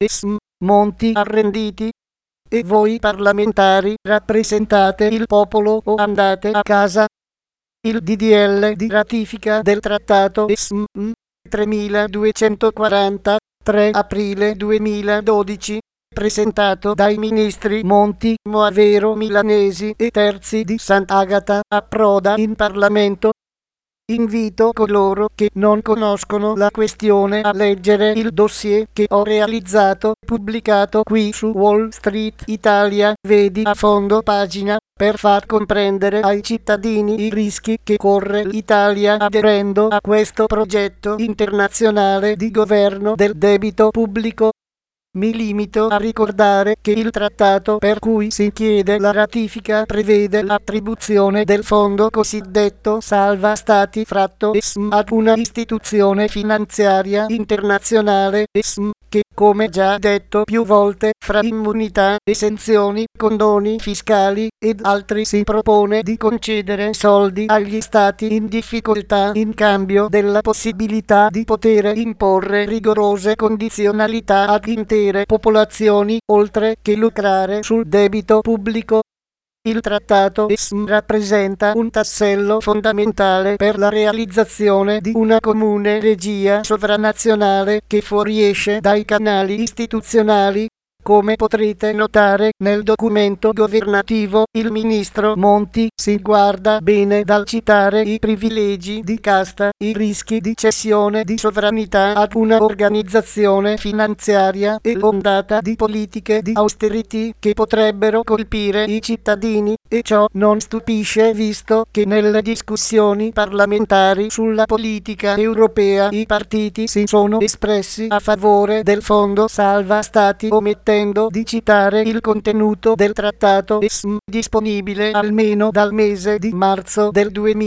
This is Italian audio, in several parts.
Monti arrenditi. E voi parlamentari rappresentate il popolo o andate a casa? Il DDL di ratifica del trattato 3240, 3 aprile 2012, presentato dai ministri Monti, Moavero Milanesi e Terzi di Sant'Agata, approda in Parlamento. Invito coloro che non conoscono la questione a leggere il dossier che ho realizzato, pubblicato qui su Wall Street Italia, vedi a fondo pagina, per far comprendere ai cittadini i rischi che corre l'Italia aderendo a questo progetto internazionale di governo del debito pubblico. Mi limito a ricordare che il trattato per cui si chiede la ratifica prevede l'attribuzione del fondo cosiddetto salva stati fratto ad una istituzione finanziaria internazionale che, come già detto più volte, fra immunità, esenzioni, condoni fiscali ed altri si propone di concedere soldi agli stati in difficoltà in cambio della possibilità di poter imporre rigorose condizionalità ad intere popolazioni, oltre che lucrare sul debito pubblico. Il trattato rappresenta un tassello fondamentale per la realizzazione di una comune regia sovranazionale che fuoriesce dai canali istituzionali. Come potrete notare nel documento governativo, il ministro Monti si guarda bene dal citare i privilegi di casta, i rischi di cessione di sovranità ad una organizzazione finanziaria e l'ondata di politiche di austerity che potrebbero colpire i cittadini, e ciò non stupisce visto che nelle discussioni parlamentari sulla politica europea i partiti si sono espressi a favore del fondo salva stati omettendo di citare il contenuto del trattato disponibile almeno dal mese di marzo del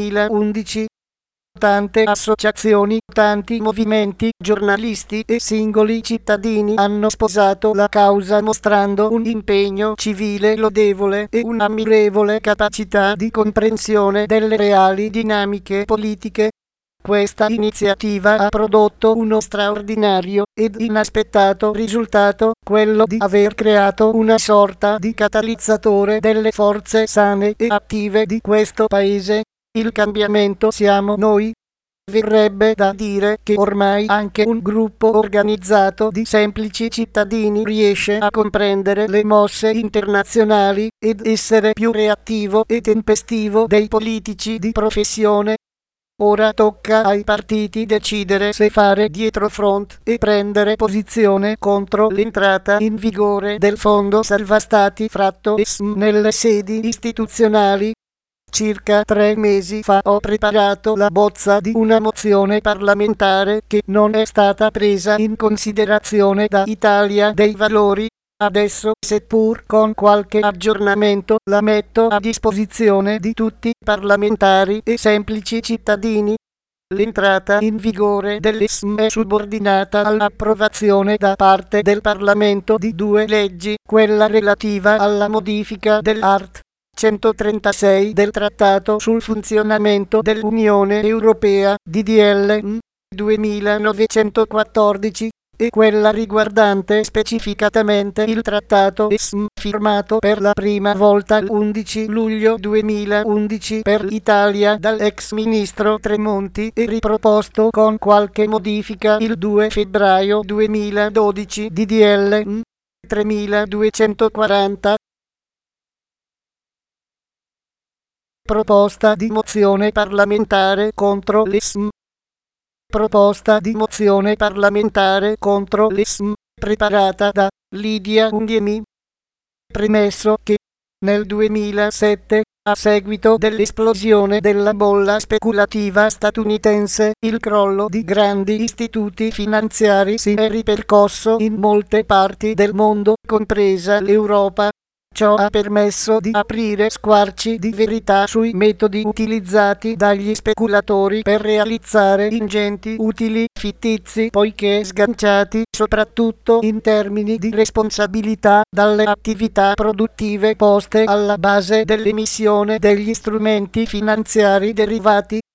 2011. Tante associazioni, tanti movimenti, giornalisti e singoli cittadini hanno sposato la causa mostrando un impegno civile lodevole e un'ammirevole capacità di comprensione delle reali dinamiche politiche. Questa iniziativa ha prodotto uno straordinario ed inaspettato risultato, quello di aver creato una sorta di catalizzatore delle forze sane e attive di questo paese. Il cambiamento siamo noi. Verrebbe da dire che ormai anche un gruppo organizzato di semplici cittadini riesce a comprendere le mosse internazionali ed essere più reattivo e tempestivo dei politici di professione. Ora tocca ai partiti decidere se fare dietrofront e prendere posizione contro l'entrata in vigore del fondo salva stati fratto nelle sedi istituzionali. Circa 3 mesi fa ho preparato la bozza di una mozione parlamentare che non è stata presa in considerazione da Italia dei Valori. Adesso, seppur con qualche aggiornamento, la metto a disposizione di tutti, parlamentari e semplici cittadini. L'entrata in vigore dell'ESM è subordinata all'approvazione da parte del Parlamento di 2 leggi, quella relativa alla modifica dell'art. 136 del Trattato sul funzionamento dell'Unione Europea, DDL 2914, e quella riguardante specificatamente il trattato firmato per la prima volta l'11 luglio 2011 per l'Italia dall'ex ministro Tremonti e riproposto con qualche modifica il 2 febbraio 2012 DDL 3240. Proposta di mozione parlamentare contro l'ESM. Proposta di mozione parlamentare contro l'ESM, preparata da Lidia Undiemi. Premesso che nel 2007, a seguito dell'esplosione della bolla speculativa statunitense, il crollo di grandi istituti finanziari si è ripercosso in molte parti del mondo, compresa l'Europa. Ciò ha permesso di aprire squarci di verità sui metodi utilizzati dagli speculatori per realizzare ingenti utili fittizi, poiché sganciati soprattutto in termini di responsabilità dalle attività produttive poste alla base dell'emissione degli strumenti finanziari derivati.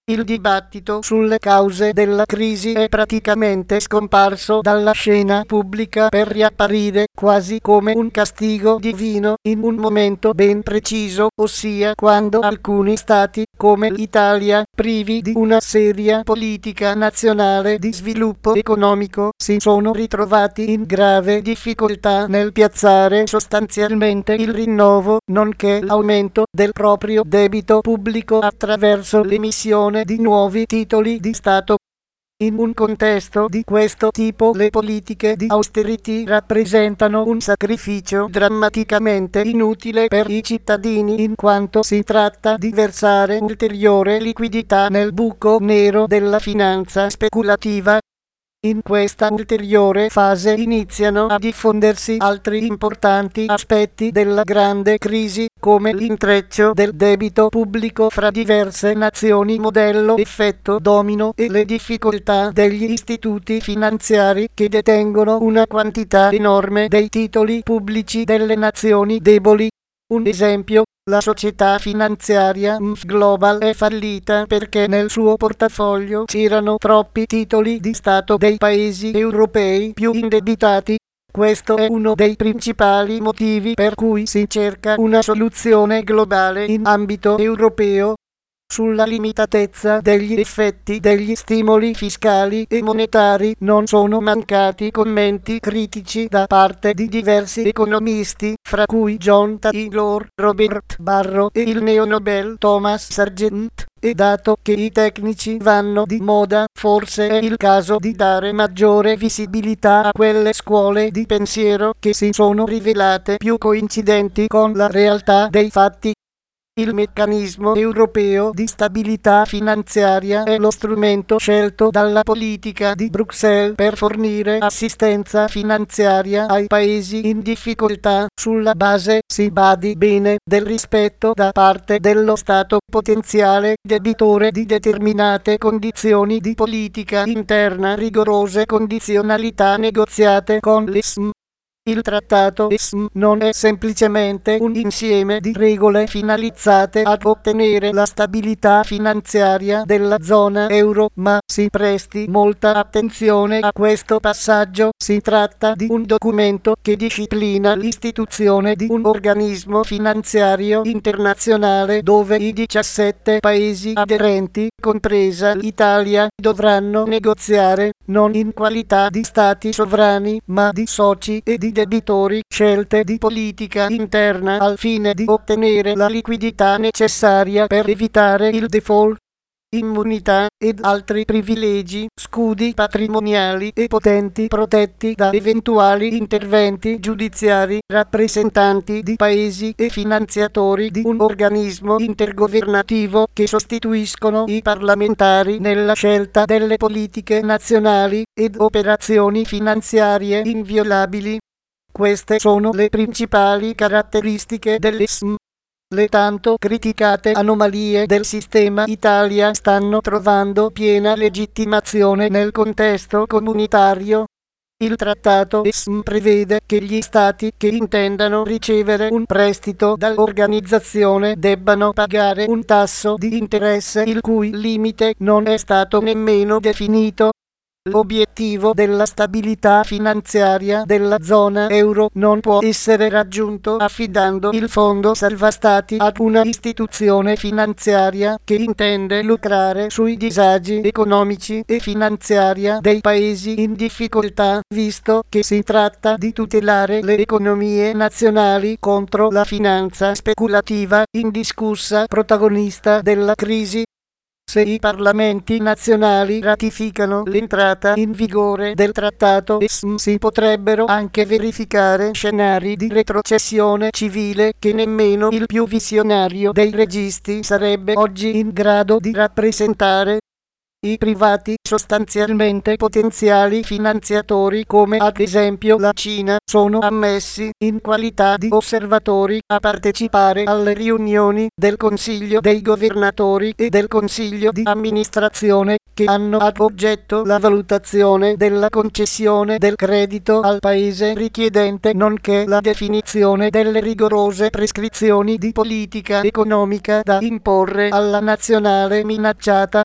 Il dibattito sulle cause della crisi è praticamente scomparso dalla scena pubblica per riapparire quasi come un castigo divino in un momento ben preciso, ossia quando alcuni stati, come l'Italia, privi di una seria politica nazionale di sviluppo economico, si sono ritrovati in grave difficoltà nel piazzare sostanzialmente il rinnovo, nonché l'aumento del proprio debito pubblico attraverso l'emissione di nuovi titoli di Stato. In un contesto di questo tipo le politiche di austerity rappresentano un sacrificio drammaticamente inutile per i cittadini in quanto si tratta di versare ulteriore liquidità nel buco nero della finanza speculativa. In questa ulteriore fase iniziano a diffondersi altri importanti aspetti della grande crisi, come l'intreccio del debito pubblico fra diverse nazioni modello effetto domino e le difficoltà degli istituti finanziari che detengono una quantità enorme dei titoli pubblici delle nazioni deboli. Un esempio: la società finanziaria MF Global è fallita perché nel suo portafoglio c'erano troppi titoli di Stato dei paesi europei più indebitati. Questo è uno dei principali motivi per cui si cerca una soluzione globale in ambito europeo. Sulla limitatezza degli effetti degli stimoli fiscali e monetari non sono mancati commenti critici da parte di diversi economisti, fra cui John Taylor, Robert Barro e il neonobel Thomas Sargent. E dato che i tecnici vanno di moda, forse è il caso di dare maggiore visibilità a quelle scuole di pensiero che si sono rivelate più coincidenti con la realtà dei fatti. Il meccanismo europeo di stabilità finanziaria è lo strumento scelto dalla politica di Bruxelles per fornire assistenza finanziaria ai paesi in difficoltà sulla base, si badi bene, del rispetto da parte dello Stato potenziale debitore di determinate condizioni di politica interna, rigorose condizionalità negoziate con l'ESM. Il trattato ESM non è semplicemente un insieme di regole finalizzate ad ottenere la stabilità finanziaria della zona euro, ma si presti molta attenzione a questo passaggio. Si tratta di un documento che disciplina l'istituzione di un organismo finanziario internazionale dove i 17 paesi aderenti, compresa l'Italia, dovranno negoziare, non in qualità di stati sovrani, ma di soci e di debitori, scelte di politica interna al fine di ottenere la liquidità necessaria per evitare il default. Immunità ed altri privilegi, scudi patrimoniali e potenti protetti da eventuali interventi giudiziari, rappresentanti di paesi e finanziatori di un organismo intergovernativo che sostituiscono i parlamentari nella scelta delle politiche nazionali ed operazioni finanziarie inviolabili. Queste sono le principali caratteristiche dell'ESM. Le tanto criticate anomalie del sistema Italia stanno trovando piena legittimazione nel contesto comunitario. Il trattato ESM prevede che gli stati che intendano ricevere un prestito dall'organizzazione debbano pagare un tasso di interesse il cui limite non è stato nemmeno definito. L'obiettivo della stabilità finanziaria della zona euro non può essere raggiunto affidando il fondo salva stati ad una istituzione finanziaria che intende lucrare sui disagi economici e finanziaria dei paesi in difficoltà, visto che si tratta di tutelare le economie nazionali contro la finanza speculativa indiscussa protagonista della crisi. Se i parlamenti nazionali ratificano l'entrata in vigore del trattato ESM si potrebbero anche verificare scenari di retrocessione civile che nemmeno il più visionario dei registi sarebbe oggi in grado di rappresentare. I privati, sostanzialmente potenziali finanziatori come ad esempio la Cina, sono ammessi, in qualità di osservatori, a partecipare alle riunioni del Consiglio dei Governatori e del Consiglio di amministrazione, che hanno ad oggetto la valutazione della concessione del credito al paese richiedente nonché la definizione delle rigorose prescrizioni di politica economica da imporre alla nazionale minacciata.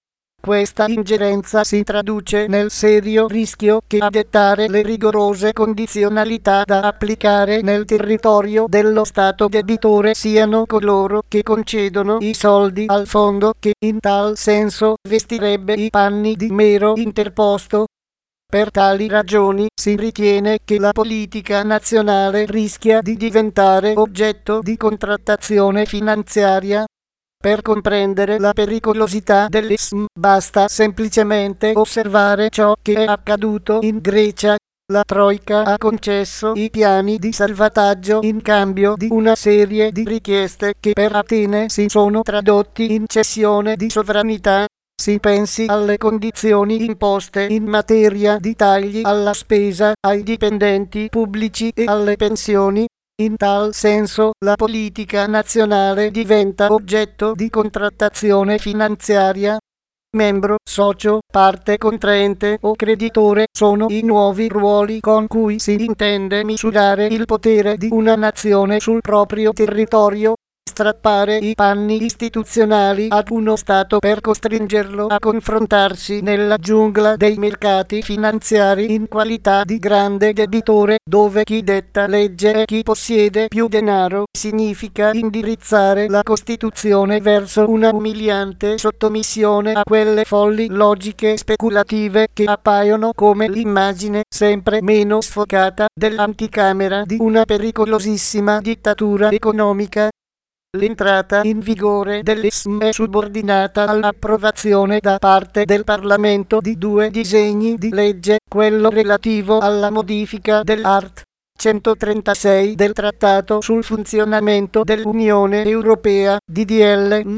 Questa ingerenza si traduce nel serio rischio che a dettare le rigorose condizionalità da applicare nel territorio dello Stato debitore siano coloro che concedono i soldi al fondo, che in tal senso vestirebbe i panni di mero interposto. Per tali ragioni si ritiene che la politica nazionale rischia di diventare oggetto di contrattazione finanziaria. Per comprendere la pericolosità dell'ISM basta semplicemente osservare ciò che è accaduto in Grecia. La Troika ha concesso i piani di salvataggio in cambio di una serie di richieste che per Atene si sono tradotti in cessione di sovranità. Si pensi alle condizioni imposte in materia di tagli alla spesa, ai dipendenti pubblici e alle pensioni. In tal senso, la politica nazionale diventa oggetto di contrattazione finanziaria. Membro, socio, parte contraente o creditore sono i nuovi ruoli con cui si intende misurare il potere di una nazione sul proprio territorio. Strappare i panni istituzionali ad uno Stato per costringerlo a confrontarsi nella giungla dei mercati finanziari in qualità di grande debitore, dove chi detta legge e chi possiede più denaro, significa indirizzare la Costituzione verso una umiliante sottomissione a quelle folli logiche speculative che appaiono come l'immagine sempre meno sfocata dell'anticamera di una pericolosissima dittatura economica. L'entrata in vigore dell'ISM è subordinata all'approvazione da parte del Parlamento di due disegni di legge, quello relativo alla modifica dell'art. 136 del Trattato sul funzionamento dell'Unione Europea, DDL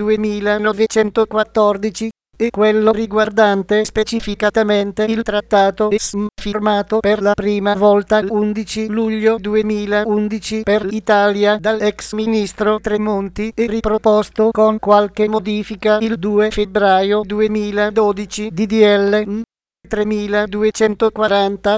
2914, e quello riguardante specificatamente il Trattato ISM, firmato per la prima volta l'11 luglio 2011 per l'Italia dall'ex ministro Tremonti e riproposto con qualche modifica il 2 febbraio 2012, DDL 3240.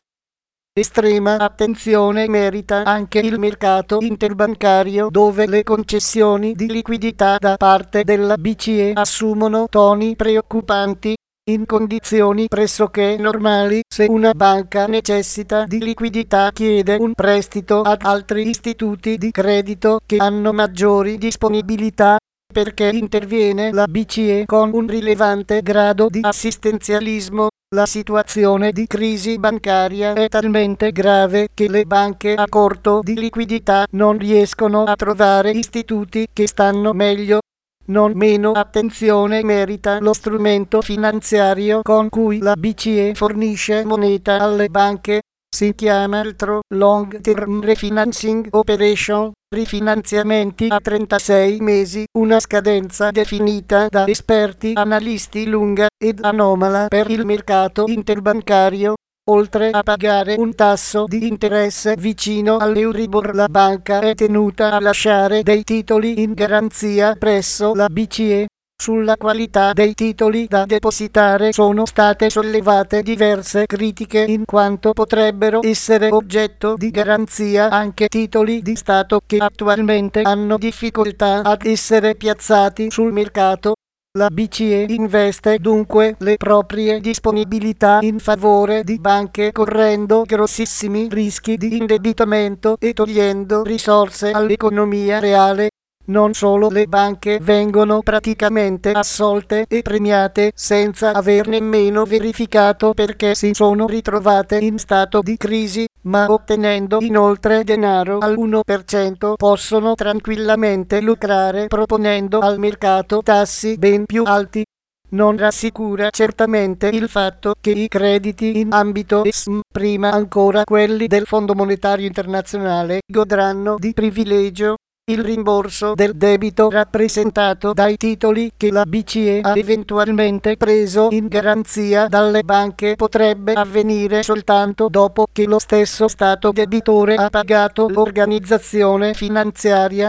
Estrema attenzione merita anche il mercato interbancario, dove le concessioni di liquidità da parte della BCE assumono toni preoccupanti. In condizioni pressoché normali, se una banca necessita di liquidità chiede un prestito ad altri istituti di credito che hanno maggiori disponibilità. Perché interviene la BCE con un rilevante grado di assistenzialismo. La situazione di crisi bancaria è talmente grave che le banche a corto di liquidità non riescono a trovare istituti che stanno meglio. Non meno attenzione merita lo strumento finanziario con cui la BCE fornisce moneta alle banche. Si chiama altro Long Term Refinancing Operation, rifinanziamenti a 36 mesi, una scadenza definita da esperti analisti lunga ed anomala per il mercato interbancario. Oltre a pagare un tasso di interesse vicino all'Euribor, la banca è tenuta a lasciare dei titoli in garanzia presso la BCE. Sulla qualità dei titoli da depositare sono state sollevate diverse critiche, in quanto potrebbero essere oggetto di garanzia anche titoli di Stato che attualmente hanno difficoltà ad essere piazzati sul mercato. La BCE investe dunque le proprie disponibilità in favore di banche, correndo grossissimi rischi di indebitamento e togliendo risorse all'economia reale. Non solo le banche vengono praticamente assolte e premiate senza aver nemmeno verificato perché si sono ritrovate in stato di crisi, ma ottenendo inoltre denaro al 1% possono tranquillamente lucrare proponendo al mercato tassi ben più alti. Non rassicura certamente il fatto che i crediti in ambito ESM, prima ancora quelli del Fondo Monetario Internazionale, godranno di privilegio. Il rimborso del debito rappresentato dai titoli che la BCE ha eventualmente preso in garanzia dalle banche potrebbe avvenire soltanto dopo che lo stesso Stato debitore ha pagato l'organizzazione finanziaria.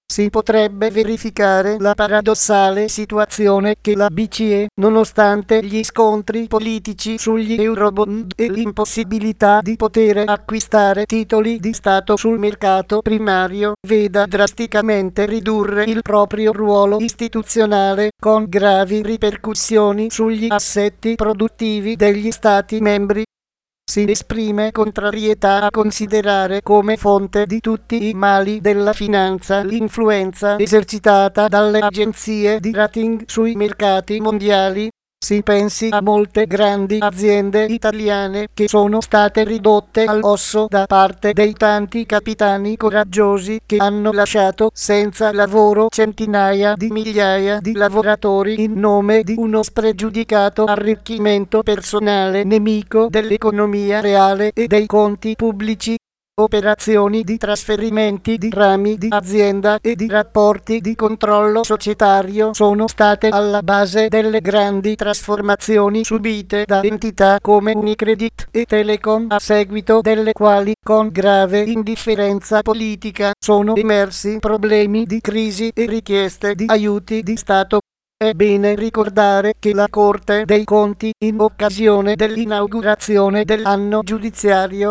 si potrebbe verificare la paradossale situazione che la BCE, nonostante gli scontri politici sugli Eurobond e l'impossibilità di poter acquistare titoli di Stato sul mercato primario, veda drasticamente ridurre il proprio ruolo istituzionale, con gravi ripercussioni sugli assetti produttivi degli Stati membri. Si esprime contrarietà a considerare come fonte di tutti i mali della finanza l'influenza esercitata dalle agenzie di rating sui mercati mondiali. Si pensi a molte grandi aziende italiane che sono state ridotte all'osso da parte dei tanti capitani coraggiosi che hanno lasciato senza lavoro centinaia di migliaia di lavoratori in nome di uno spregiudicato arricchimento personale nemico dell'economia reale e dei conti pubblici. Operazioni di trasferimenti di rami di azienda e di rapporti di controllo societario sono state alla base delle grandi trasformazioni subite da entità come Unicredit e Telecom, a seguito delle quali, con grave indifferenza politica, sono emersi problemi di crisi e richieste di aiuti di Stato. È bene ricordare che la Corte dei Conti, in occasione dell'inaugurazione dell'anno giudiziario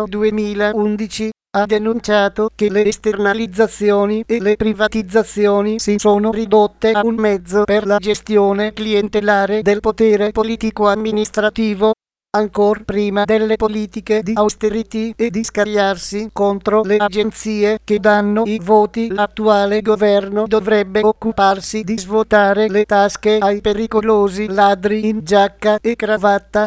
2011, ha denunciato che le esternalizzazioni e le privatizzazioni si sono ridotte a un mezzo per la gestione clientelare del potere politico-amministrativo, ancor prima delle politiche di austerity e di scagliarsi contro le agenzie che danno i voti. L'attuale governo dovrebbe occuparsi di svuotare le tasche ai pericolosi ladri in giacca e cravatta.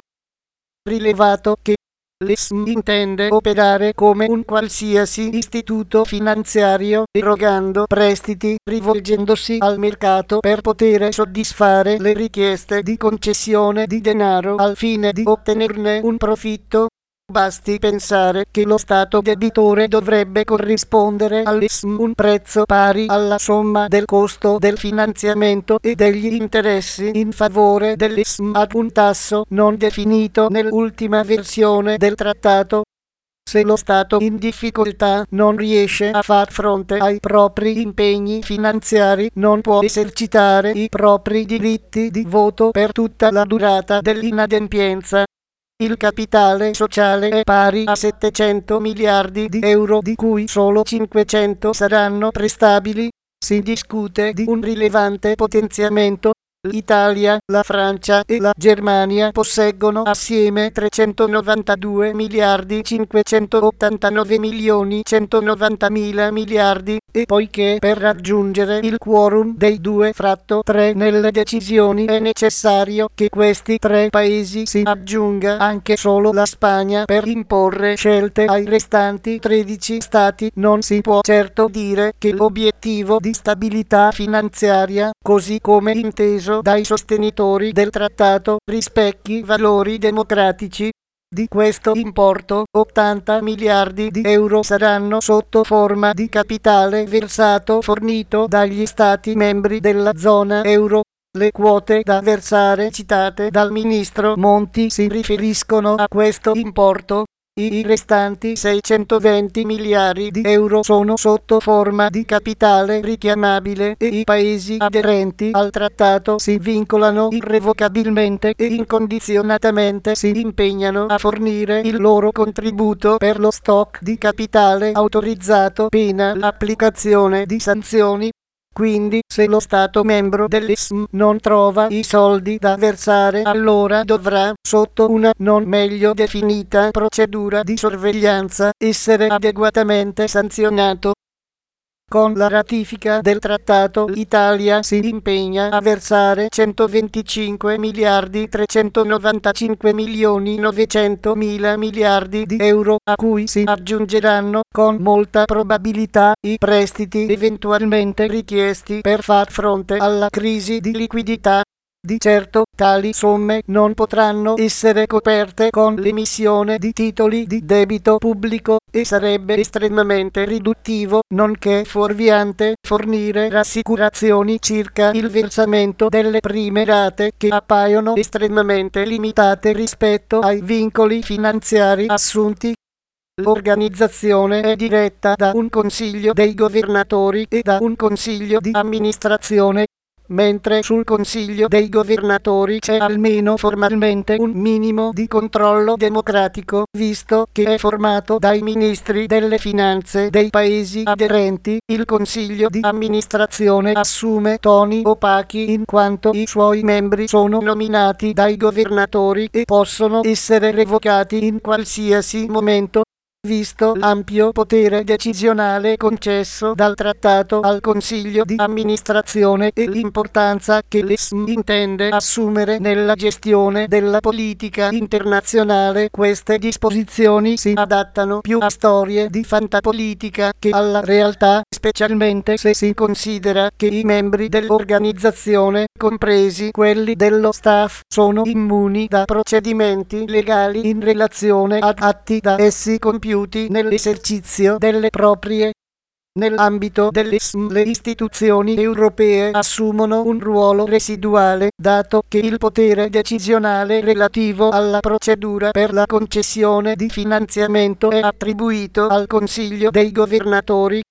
Rilevato che l'ESM intende operare come un qualsiasi istituto finanziario, erogando prestiti, rivolgendosi al mercato per poter soddisfare le richieste di concessione di denaro al fine di ottenerne un profitto. Basti pensare che lo Stato debitore dovrebbe corrispondere all'ESM un prezzo pari alla somma del costo del finanziamento e degli interessi in favore dell'ESM ad un tasso non definito nell'ultima versione del trattato. Se lo Stato in difficoltà non riesce a far fronte ai propri impegni finanziari, non può esercitare i propri diritti di voto per tutta la durata dell'inadempienza. Il capitale sociale è pari a 700 miliardi di euro, di cui solo 500 saranno prestabili. Si discute di un rilevante potenziamento. L'Italia, la Francia e la Germania posseggono assieme 392 miliardi 589 milioni 190 mila miliardi, e poiché per raggiungere il quorum dei 2/3 nelle decisioni è necessario che questi tre paesi si aggiunga anche solo la Spagna per imporre scelte ai restanti 13 stati, non si può certo dire che l'obiettivo di stabilità finanziaria, così come inteso dai sostenitori del trattato, rispecchi valori democratici. Di questo importo, 80 miliardi di euro saranno sotto forma di capitale versato fornito dagli Stati membri della zona euro. Le quote da versare citate dal ministro Monti si riferiscono a questo importo. I restanti 620 miliardi di euro sono sotto forma di capitale richiamabile e i paesi aderenti al trattato si vincolano irrevocabilmente e incondizionatamente si impegnano a fornire il loro contributo per lo stock di capitale autorizzato, pena l'applicazione di sanzioni. Quindi, se lo Stato membro dell'ESM non trova i soldi da versare, allora dovrà, sotto una non meglio definita procedura di sorveglianza, essere adeguatamente sanzionato. Con la ratifica del trattato, l'Italia si impegna a versare 125 miliardi 395 milioni 900 mila miliardi di euro, a cui si aggiungeranno, con molta probabilità, i prestiti eventualmente richiesti per far fronte alla crisi di liquidità. Di certo, tali somme non potranno essere coperte con l'emissione di titoli di debito pubblico, e sarebbe estremamente riduttivo, nonché fuorviante, fornire rassicurazioni circa il versamento delle prime rate, che appaiono estremamente limitate rispetto ai vincoli finanziari assunti. L'organizzazione è diretta da un consiglio dei governatori e da un consiglio di amministrazione, mentre sul consiglio dei governatori c'è almeno formalmente un minimo di controllo democratico, visto che è formato dai ministri delle finanze dei paesi aderenti. Il consiglio di amministrazione assume toni opachi in quanto i suoi membri sono nominati dai governatori e possono essere revocati in qualsiasi momento, visto l'ampio potere decisionale concesso dal trattato al Consiglio di amministrazione e l'importanza che l'ESM intende assumere nella gestione della politica internazionale. Queste disposizioni si adattano più a storie di fantapolitica che alla realtà, specialmente se si considera che i membri dell'organizzazione, compresi quelli dello staff, sono immuni da procedimenti legali in relazione ad atti da essi compiuti nell'esercizio delle proprie. Nell'ambito dell'ESM le istituzioni europee assumono un ruolo residuale, dato che il potere decisionale relativo alla procedura per la concessione di finanziamento è attribuito al Consiglio dei governatori.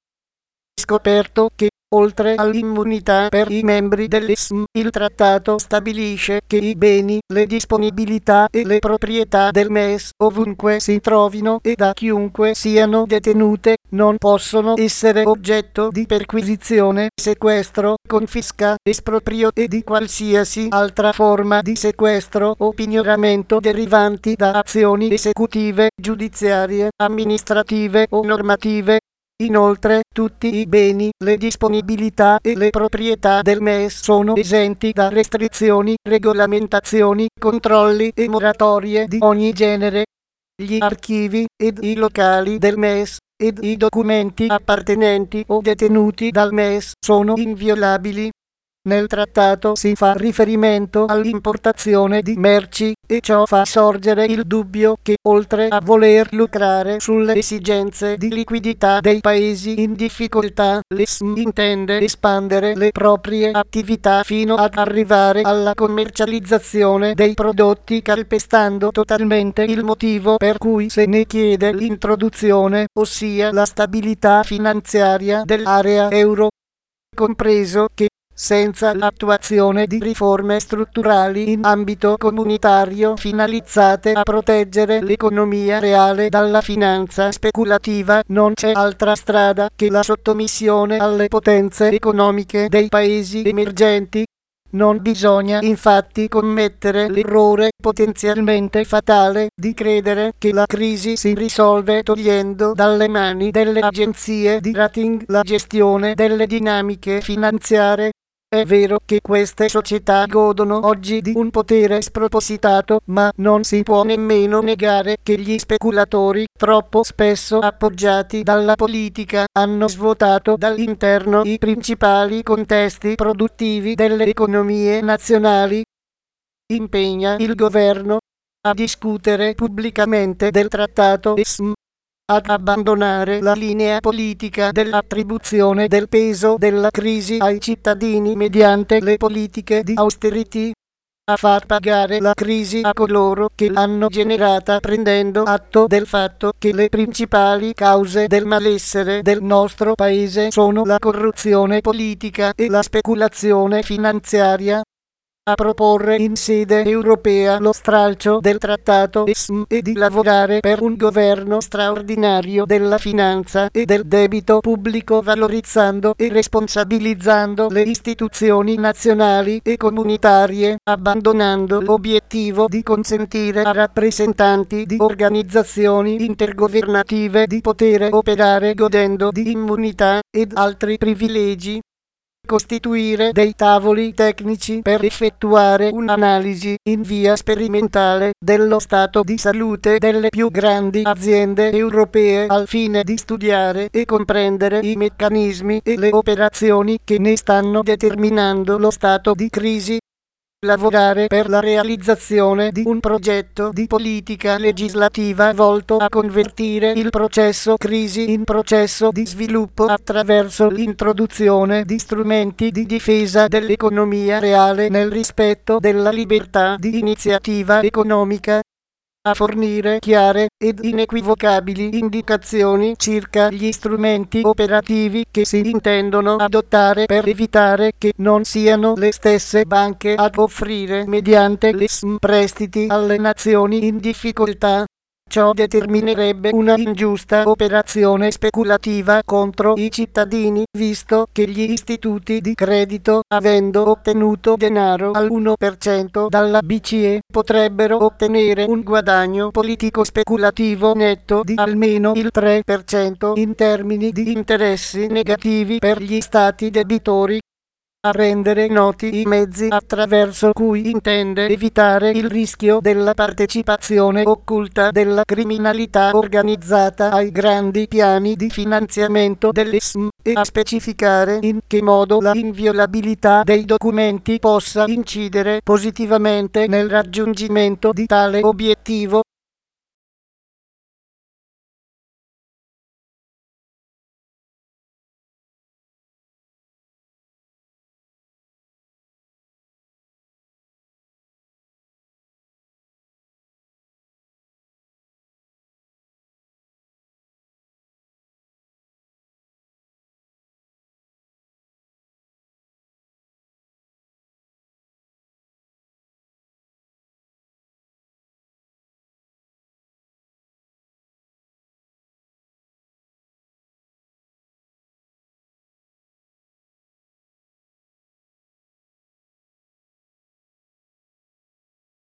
Scoperto che, oltre all'immunità per i membri dell'ESM, il trattato stabilisce che i beni, le disponibilità e le proprietà del MES, ovunque si trovino e da chiunque siano detenute, non possono essere oggetto di perquisizione, sequestro, confisca, esproprio e di qualsiasi altra forma di sequestro o pignoramento derivanti da azioni esecutive, giudiziarie, amministrative o normative. Inoltre, tutti i beni, le disponibilità e le proprietà del MES sono esenti da restrizioni, regolamentazioni, controlli e moratorie di ogni genere. Gli archivi ed i locali del MES ed i documenti appartenenti o detenuti dal MES sono inviolabili. Nel trattato si fa riferimento all'importazione di merci, e ciò fa sorgere il dubbio che, oltre a voler lucrare sulle esigenze di liquidità dei paesi in difficoltà, l'ESM intende espandere le proprie attività fino ad arrivare alla commercializzazione dei prodotti, calpestando totalmente il motivo per cui se ne chiede l'introduzione, ossia la stabilità finanziaria dell'area euro. Compreso che, senza l'attuazione di riforme strutturali in ambito comunitario finalizzate a proteggere l'economia reale dalla finanza speculativa, non c'è altra strada che la sottomissione alle potenze economiche dei paesi emergenti. Non bisogna infatti commettere l'errore potenzialmente fatale di credere che la crisi si risolve togliendo dalle mani delle agenzie di rating la gestione delle dinamiche finanziarie. È vero che queste società godono oggi di un potere spropositato, ma non si può nemmeno negare che gli speculatori, troppo spesso appoggiati dalla politica, hanno svuotato dall'interno i principali contesti produttivi delle economie nazionali. Impegna il governo a discutere pubblicamente del trattato ESM, ad abbandonare la linea politica dell'attribuzione del peso della crisi ai cittadini mediante le politiche di austerity, a far pagare la crisi a coloro che l'hanno generata, prendendo atto del fatto che le principali cause del malessere del nostro paese sono la corruzione politica e la speculazione finanziaria. A proporre in sede europea lo stralcio del trattato ESM e di lavorare per un governo straordinario della finanza e del debito pubblico, valorizzando e responsabilizzando le istituzioni nazionali e comunitarie, abbandonando l'obiettivo di consentire a rappresentanti di organizzazioni intergovernative di poter operare godendo di immunità ed altri privilegi. Costituire dei tavoli tecnici per effettuare un'analisi in via sperimentale dello stato di salute delle più grandi aziende europee al fine di studiare e comprendere i meccanismi e le operazioni che ne stanno determinando lo stato di crisi. Lavorare per la realizzazione di un progetto di politica legislativa volto a convertire il processo crisi in processo di sviluppo attraverso l'introduzione di strumenti di difesa dell'economia reale nel rispetto della libertà di iniziativa economica. a fornire chiare ed inequivocabili indicazioni circa gli strumenti operativi che si intendono adottare per evitare che non siano le stesse banche ad offrire mediante le SM prestiti alle nazioni in difficoltà. Ciò determinerebbe una ingiusta operazione speculativa contro i cittadini, visto che gli istituti di credito, avendo ottenuto denaro al 1% dalla BCE, potrebbero ottenere un guadagno politico speculativo netto di almeno il 3% in termini di interessi negativi per gli stati debitori. A rendere noti i mezzi attraverso cui intende evitare il rischio della partecipazione occulta della criminalità organizzata ai grandi piani di finanziamento delle SM e a specificare in che modo la inviolabilità dei documenti possa incidere positivamente nel raggiungimento di tale obiettivo.